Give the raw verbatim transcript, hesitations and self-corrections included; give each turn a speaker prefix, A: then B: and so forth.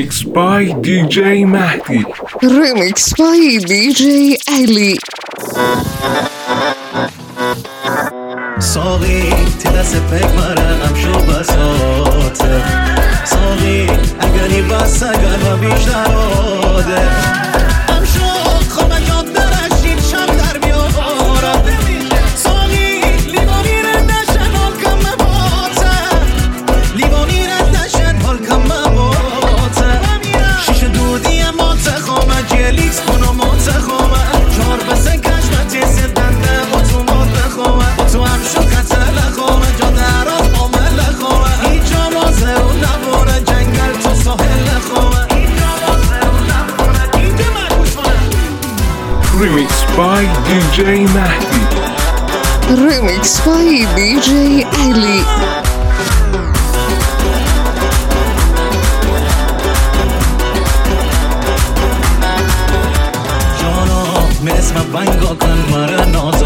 A: Remix by دی جی مهدی.
B: Remix by دی جی علی.
C: ساقی تی دست فکر مرم شو بساته ساقی اگری بس اگر و بیشتر آده ام شو خواه یاد درشید شم در بیاره ساقی لیوانی ردشن حال کم مباته لیوانی ردشن حال کم مباته شیش دودی ماته خوامه جلیکس کنو ماته خوامه چار بسه کشمتی سدنده با تو ماته خوامه با تو هم شو کتل خوامه جا درات آمل خوامه هیچ جا مازه و نباره جنگل تو ساحل خوامه هیچ جا مازه و نباره اینجا من گوش کنم.
A: Remix by دی جی مهدی.
B: Remix by دی جی علی.
C: جانا مثل بنگا کن مرا ناز